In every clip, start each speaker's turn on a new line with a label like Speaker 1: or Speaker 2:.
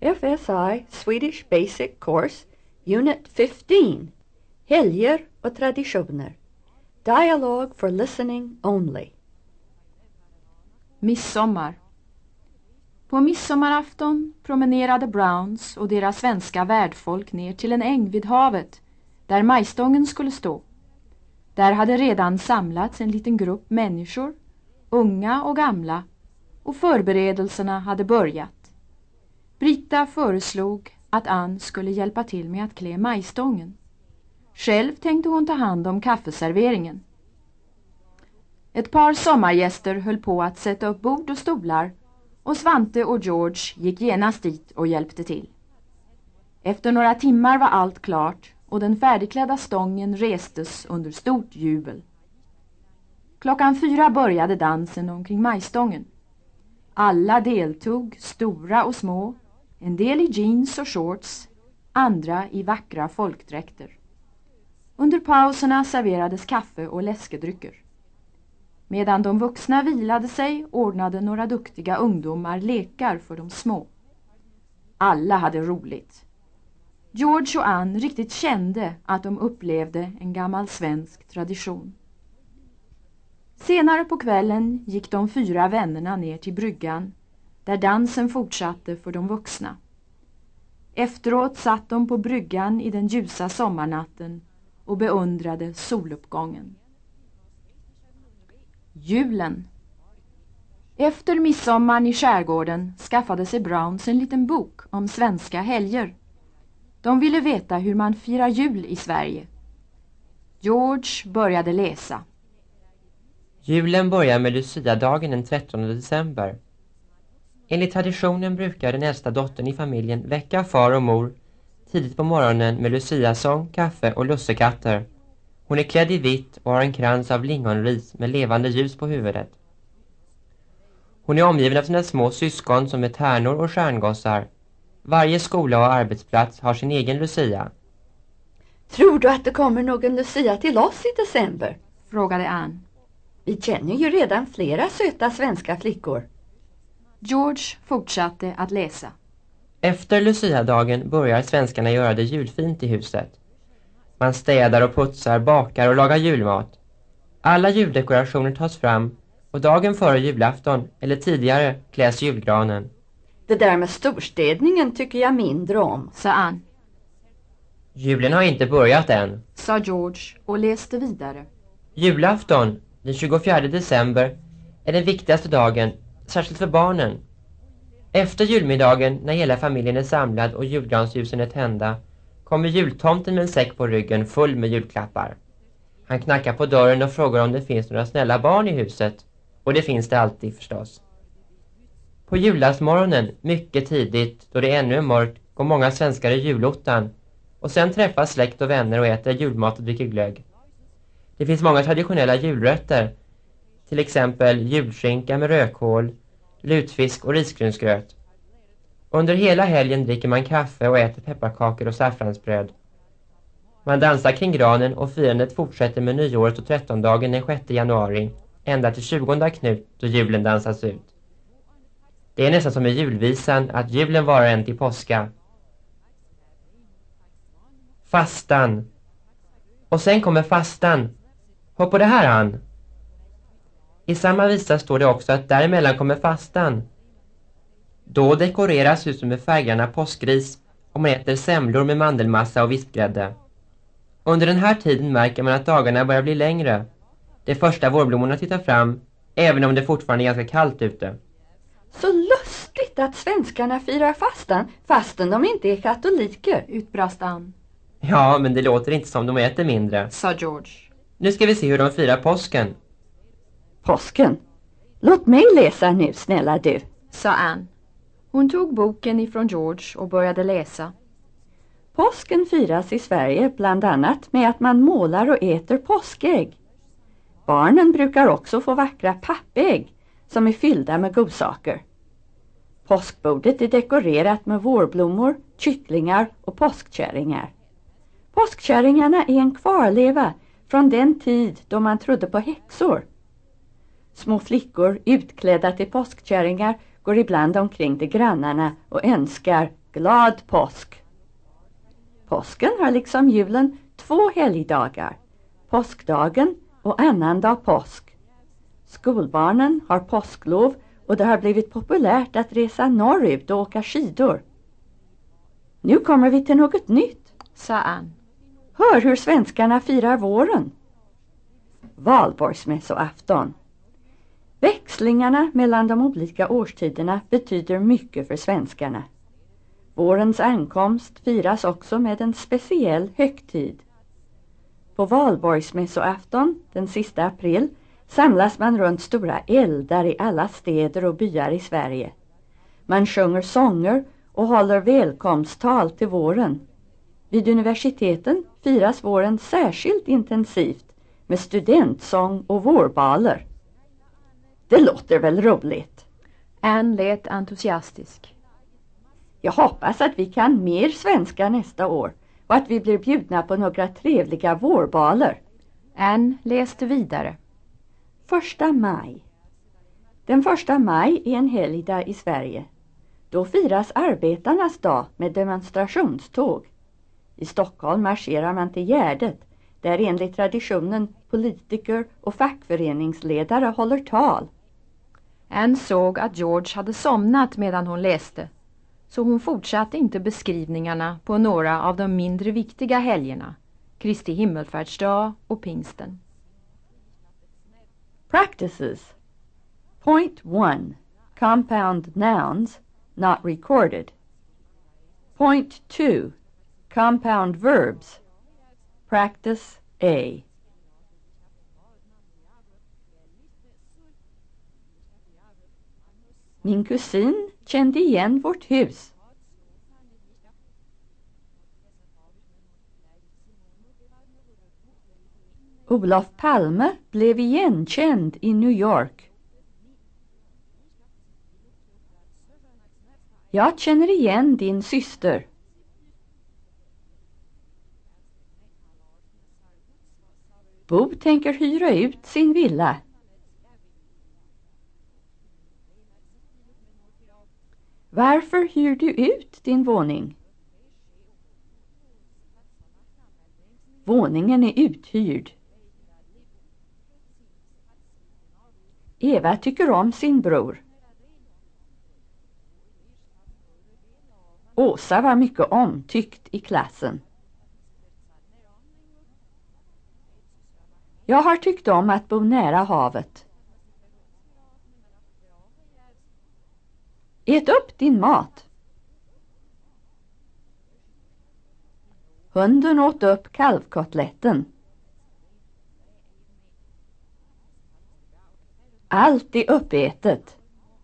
Speaker 1: FSI Swedish Basic Course, Unit 15, Helger och traditioner. Dialogue for listening only.
Speaker 2: Midsommar. På midsommarafton promenerade Browns och deras svenska värdfolk ner till en äng vid havet, där majstången skulle stå. Där hade redan samlats en liten grupp människor, unga och gamla, och förberedelserna hade börjat. Britta föreslog att Ann skulle hjälpa till med att klä majstången. Själv tänkte hon ta hand om kaffeserveringen. Ett par sommargäster höll på att sätta upp bord och stolar, och Svante och George gick genast dit och hjälpte till. Efter några timmar var allt klart och den färdigklädda stången restes under stort jubel. 4:00 började dansen omkring majstången. Alla deltog, stora och små, en del i jeans och shorts, andra i vackra folkdräkter. Under pauserna serverades kaffe och läskedrycker. Medan de vuxna vilade sig ordnade några duktiga ungdomar lekar för de små. Alla hade roligt. George och Ann riktigt kände att de upplevde en gammal svensk tradition. Senare på kvällen gick de 4 vännerna ner till bryggan, där dansen fortsatte för de vuxna. Efteråt satt de på bryggan i den ljusa sommarnatten och beundrade soluppgången. Julen. Efter midsommaren i skärgården skaffade sig Browns en liten bok om svenska helger. De ville veta hur man firar jul i Sverige. George började läsa.
Speaker 3: Julen börjar med Lucia-dagen den 13 december. Enligt traditionen brukar den äldsta dottern i familjen väcka far och mor tidigt på morgonen med Lucia-sång, kaffe och lussekatter. Hon är klädd i vitt och har en krans av lingonris med levande ljus på huvudet. Hon är omgiven av sina små syskon som är tärnor och stjärngossar. Varje skola och arbetsplats har sin egen Lucia.
Speaker 1: Tror du att det kommer någon Lucia till oss i december?
Speaker 2: Frågade Ann.
Speaker 1: Vi känner ju redan flera söta svenska flickor.
Speaker 2: George fortsatte att läsa.
Speaker 3: Efter Lucia-dagen börjar svenskarna göra det julfint i huset. Man städar och putsar, bakar och lagar julmat. Alla juldekorationer tas fram och dagen före julafton eller tidigare kläs julgranen.
Speaker 1: Det där med storstädningen tycker jag mindre om,
Speaker 2: sa Ann.
Speaker 3: Julen har inte börjat än,
Speaker 2: sa George och läste vidare.
Speaker 3: Julafton, den 24 december, är den viktigaste dagen, särskilt för barnen. Efter julmiddagen, när hela familjen är samlad och julgransljusen är tända, kommer jultomten med en säck på ryggen full med julklappar. Han knackar på dörren och frågar om det finns några snälla barn i huset. Och det finns det alltid förstås. På julaftonsmorgonen, mycket tidigt, då det ännu är mörkt, går många svenskar i julottan. Och sen träffas släkt och vänner och äter julmat och dricker glögg. Det finns många traditionella julrätter. Till exempel julskinka med rökhål, lutfisk och risgrynsgröt. Under hela helgen dricker man kaffe och äter pepparkakor och saffransbröd. Man dansar kring granen och firandet fortsätter med nyåret och 13-dagen den 6 januari, ända till 20 Knut då julen dansas ut. Det är nästan som i julvisan att julen varar än till påska. Fastan. Och sen kommer fastan. Hör på det här, Ann. I samma visa står det också att däremellan kommer fastan. Då dekoreras huset med färggranna påskris och man äter semlor med mandelmassa och vispgrädde. Under den här tiden märker man att dagarna börjar bli längre. De första vårblommorna tittar fram, även om det fortfarande är ganska kallt ute.
Speaker 1: Så lustigt att svenskarna firar fastan fastän de inte är katoliker,
Speaker 2: utbrast Ann.
Speaker 3: Ja, men det låter inte som de äter mindre,
Speaker 2: sa George.
Speaker 3: Nu ska vi se hur de firar påsken.
Speaker 1: Påsken? Låt mig läsa nu, snälla du,
Speaker 2: sa Ann. Hon tog boken ifrån George och började läsa.
Speaker 1: Påsken firas i Sverige bland annat med att man målar och äter påskägg. Barnen brukar också få vackra pappägg som är fyllda med godsaker. Påskbordet är dekorerat med vårblommor, kycklingar och påskkärringar. Påskkärringarna är en kvarleva från den tid då man trodde på häxor. Små flickor utklädda till påskkärringar går ibland omkring till grannarna och önskar Glad påsk! Påsken har liksom julen 2 helgdagar, påskdagen och annandag påsk. Skolbarnen har påsklov och det har blivit populärt att resa norrut och åka skidor. Nu kommer vi till något nytt,
Speaker 2: sa Ann.
Speaker 1: Hör hur svenskarna firar våren. Valborgsmässoafton. Växlingarna mellan de olika årstiderna betyder mycket för svenskarna. Vårens ankomst firas också med en speciell högtid. På Valborgsmässoafton, den sista april, samlas man runt stora eldar i alla städer och byar i Sverige. Man sjunger sånger och håller välkomsttal till våren. Vid universiteten firas våren särskilt intensivt med studentsång och vårbaler. Det låter väl roligt?
Speaker 2: Ann lät entusiastisk.
Speaker 1: Jag hoppas att vi kan mer svenska nästa år och att vi blir bjudna på några trevliga vårbaler.
Speaker 2: Ann läste vidare.
Speaker 1: 1 maj. Den 1 maj är en helgdag i Sverige. Då firas arbetarnas dag med demonstrationståg. I Stockholm marscherar man till Gärdet, där enligt traditionen politiker och fackföreningsledare håller tal.
Speaker 2: Ann såg att George hade somnat medan hon läste, så hon fortsatte inte beskrivningarna på några av de mindre viktiga helgerna, Kristi himmelfärdsdag och pingsten.
Speaker 1: Practices. Point 1. Compound nouns, not recorded. Point 2. Compound verbs. Practice A. Min kusin kände igen vårt hus. Olof Palme blev igenkänd i New York. Jag känner igen din syster. Bo tänker hyra ut sin villa. Varför hyr du ut din våning? Våningen är uthyrd. Eva tycker om sin bror. Åsa var mycket omtyckt i klassen. Jag har tyckt om att bo nära havet. Ät upp din mat. Hunden åt upp kalvkotletten. Allt är uppätet.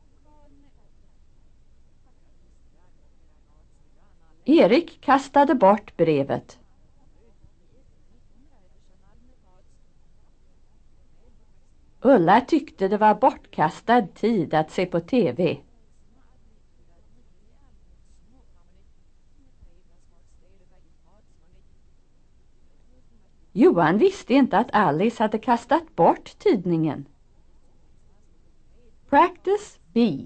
Speaker 1: Erik kastade bort brevet. Ulla tyckte det var bortkastad tid att se på TV. Johan visste inte att Alice hade kastat bort tidningen. Practice B.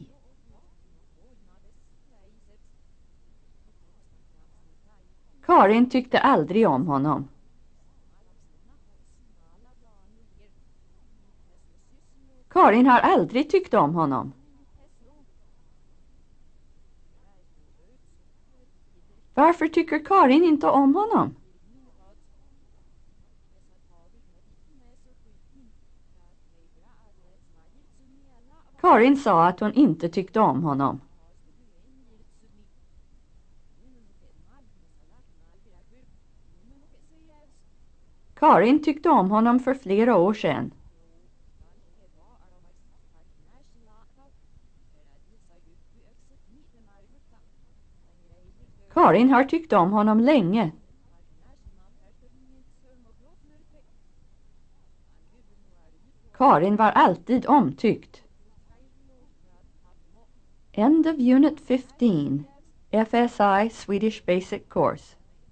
Speaker 1: Karin tyckte aldrig om honom. Karin har aldrig tyckt om honom. Varför tycker Karin inte om honom? Karin sa att hon inte tyckte om honom. Karin tyckte om honom för flera år sedan. Karin har tyckt om honom länge. Karin var alltid omtyckt. End of Unit 15, FSI Swedish Basic Course.